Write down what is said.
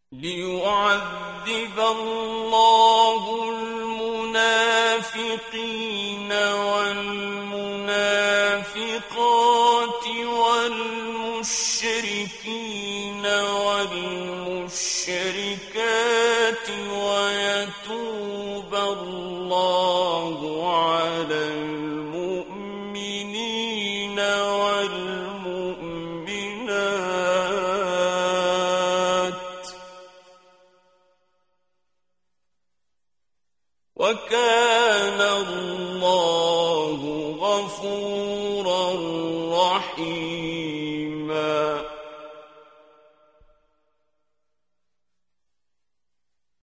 ليعذب الله المنافقين والمنافقات والمشركين والمشركات ويتوب الله على المؤمنين والمؤمنات وكان الله غفورا